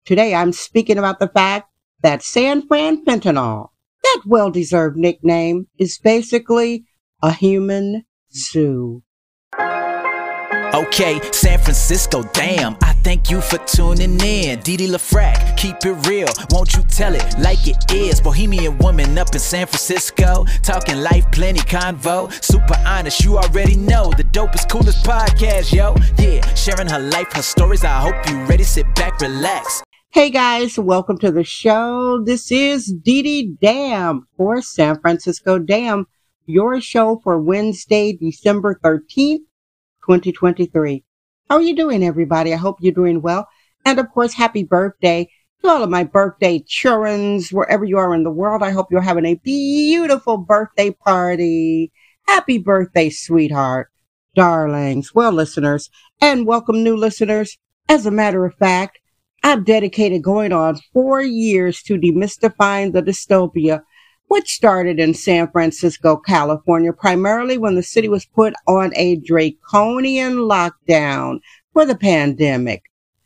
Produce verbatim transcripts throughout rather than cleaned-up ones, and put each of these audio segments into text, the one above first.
Today I'm speaking about the fact that San Fran fentanyl, that well-deserved nickname, is basically a human zoo. Okay, San Francisco, damn, I thank you for tuning in. Didi LaFrac, keep it real, won't you tell it like it is? Bohemian woman up in San Francisco, talking life, plenty convo. Super honest, you already know, the dopest, coolest podcast, yo. Yeah, sharing her life, her stories, I hope you ready, sit back, relax. Hey guys, welcome to the show. This is Didi Damn for San Francisco Damn, your show for Wednesday, December thirteenth. twenty twenty-three. How are you doing, everybody? I hope you're doing well. And of course, happy birthday to all of my birthday childrens, wherever you are in the world. I hope you're having a beautiful birthday party. Happy birthday, sweetheart, darlings, well, listeners, and welcome new listeners. As a matter of fact, I've dedicated going on four years to demystifying the dystopia, which started in San Francisco, California, primarily when the city was put on a draconian lockdown for the pandemic.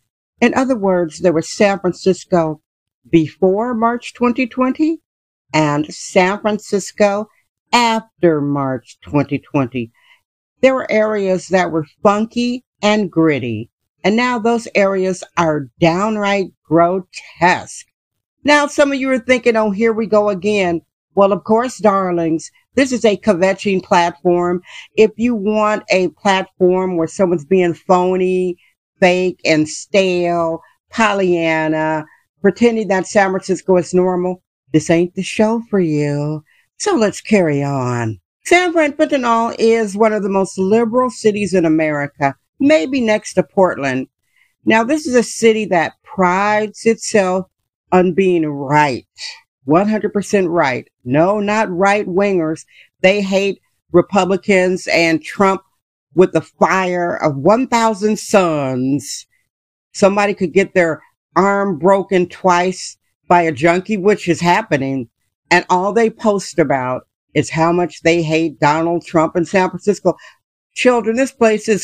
In other words, there was San Francisco before March twenty twenty and San Francisco after March twenty twenty. There were areas that were funky and gritty, and now those areas are downright grotesque. Now, some of you are thinking, oh, here we go again. Well, of course, darlings, this is a kvetching platform. If you want a platform where someone's being phony, fake, and stale, Pollyanna, pretending that San Francisco is normal, this ain't the show for you. So let's carry on. San Fran fentanyl is one of the most liberal cities in America, maybe next to Portland. Now, this is a city that prides itself on being right. one hundred percent right. No, not right-wingers. They hate Republicans and Trump with the fire of one thousand suns. Somebody could get their arm broken twice by a junkie, which is happening, and all they post about is how much they hate Donald Trump in San Francisco. Children, this place is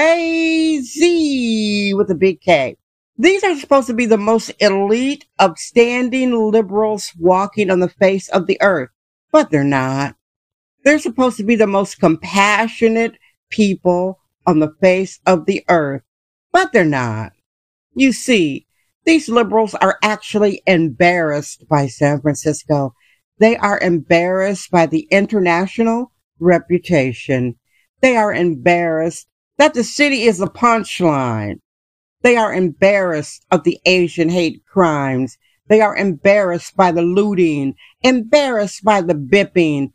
crazy with a big K. These are supposed to be the most elite, upstanding liberals walking on the face of the earth, but they're not. They're supposed to be the most compassionate people on the face of the earth, but they're not. You see, these liberals are actually embarrassed by San Francisco. They are embarrassed by the international reputation. They are embarrassed that the city is a punchline. They are embarrassed of the Asian hate crimes. They are embarrassed by the looting, embarrassed by the bipping.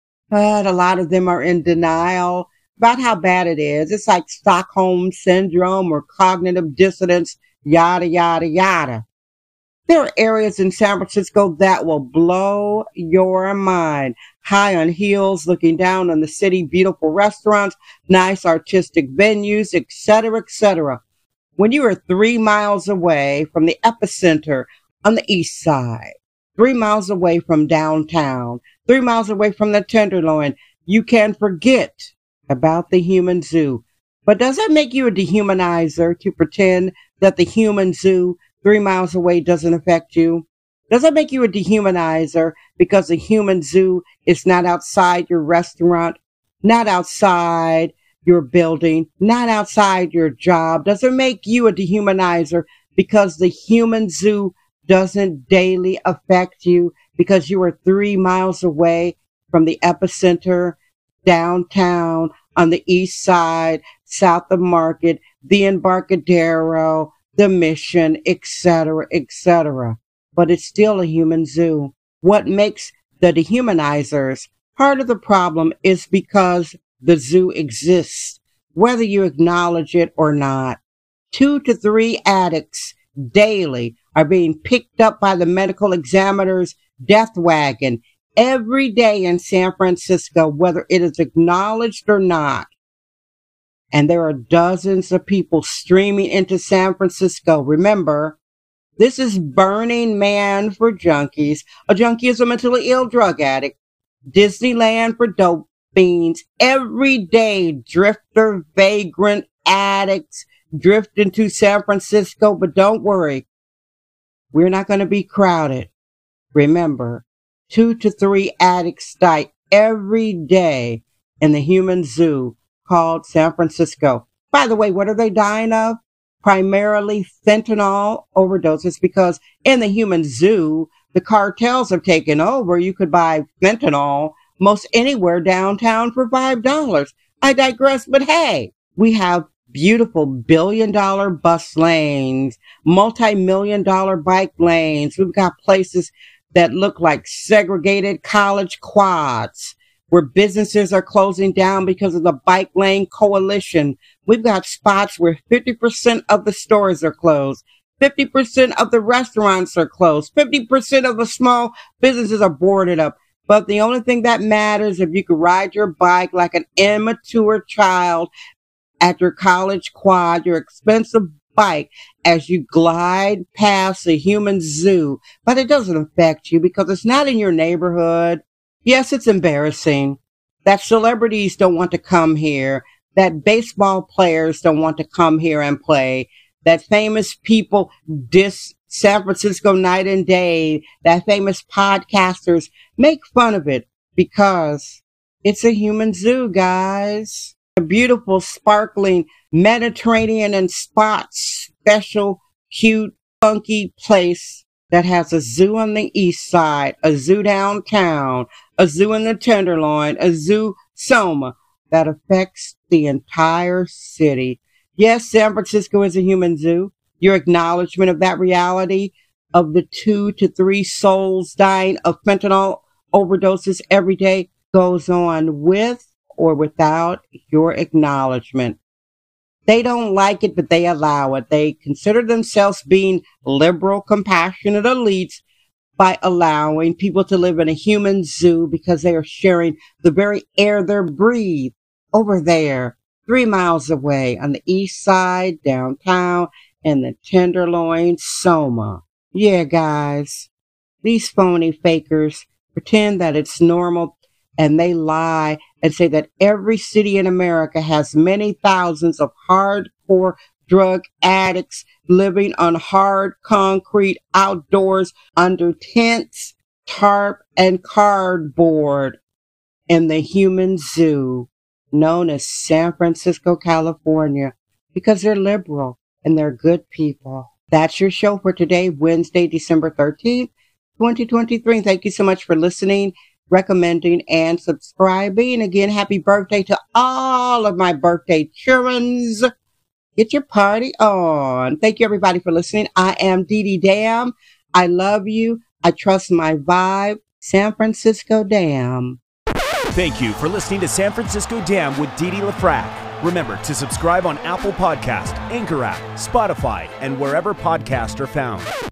But a lot of them are in denial about how bad it is. It's like Stockholm Syndrome or cognitive dissonance, yada, yada, yada. There are areas in San Francisco that will blow your mind. High on hills, looking down on the city, beautiful restaurants, nice artistic venues, et cetera, et cetera. When you are three miles away from the epicenter on the east side, three miles away from downtown, three miles away from the Tenderloin, you can forget about the human zoo. But does that make you a dehumanizer to pretend that the human zoo three miles away doesn't affect you? Does that make you a dehumanizer because the human zoo is not outside your restaurant, not outside your building, not outside your job? Does it make you a dehumanizer because the human zoo doesn't daily affect you because you are three miles away from the epicenter, downtown, on the east side, south of Market, the Embarcadero, the Mission, et cetera, et cetera. But it's still a human zoo. What makes the dehumanizers part of the problem is because the zoo exists, whether you acknowledge it or not. Two to three addicts daily are being picked up by the medical examiner's death wagon every day in San Francisco, whether it is acknowledged or not. And there are dozens of people streaming into San Francisco. Remember, this is Burning Man for junkies. A junkie is a mentally ill drug addict. Disneyland for dope fiends. Everyday drifter, vagrant addicts drift into San Francisco. But don't worry, We're not going to be crowded. Remember, two to three addicts die every day in the human zoo called San Francisco. By the way, what are they dying of? Primarily fentanyl overdoses, because in the human zoo, the cartels have taken over. You could buy fentanyl most anywhere downtown for five dollars. I digress, but hey, we have beautiful billion dollar bus lanes, multi-million dollar bike lanes. We've got places that look like segregated college quads where businesses are closing down because of the bike lane coalition. We've got spots where fifty percent of the stores are closed, fifty percent of the restaurants are closed, fifty percent of the small businesses are boarded up. But the only thing that matters is if you can ride your bike like an immature child at your college quad, your expensive bike, as you glide past the human zoo. But it doesn't affect you because it's not in your neighborhood. Yes, it's embarrassing that celebrities don't want to come here, that baseball players don't want to come here and play, that famous people diss San Francisco night and day, that famous podcasters make fun of it because it's a human zoo, guys. A beautiful, sparkling Mediterranean and spots, special, cute, funky place that has a zoo on the east side, a zoo downtown, a zoo in the Tenderloin, a zoo Soma that affects the entire city. Yes, San Francisco is a human zoo. Your acknowledgement of that reality of the two to three souls dying of fentanyl overdoses every day goes on with or without your acknowledgement. They don't like it, but they allow it. They consider themselves being liberal, compassionate elites by allowing people to live in a human zoo because they are sharing the very air they breathe over there, three miles away on the east side, downtown, in the Tenderloin, Soma. Yeah, guys, these phony fakers pretend that it's normal, and they lie and say that every city in America has many thousands of hardcore drug addicts living on hard concrete outdoors under tents, tarp, and cardboard in the human zoo known as San Francisco, California, because they're liberal and they're good people. That's your show for today, Wednesday, December thirteenth, twenty twenty-three. Thank you so much for listening, recommending, and subscribing. Again, happy birthday to all of my birthday children. Get your party on. Thank you, everybody, for listening. I am Dee Dee Dam. I love you. I trust my vibe. San Francisco Dam. Thank you for listening to San Francisco Dam with Dee Dee LaFrac. Remember to subscribe on Apple Podcast, Anchor app, Spotify, and wherever podcasts are found.